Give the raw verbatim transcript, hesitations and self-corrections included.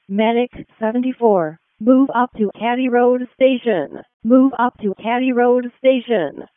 Medic seventy-four. Move up to Caddy Road Station. Move up to Caddy Road Station.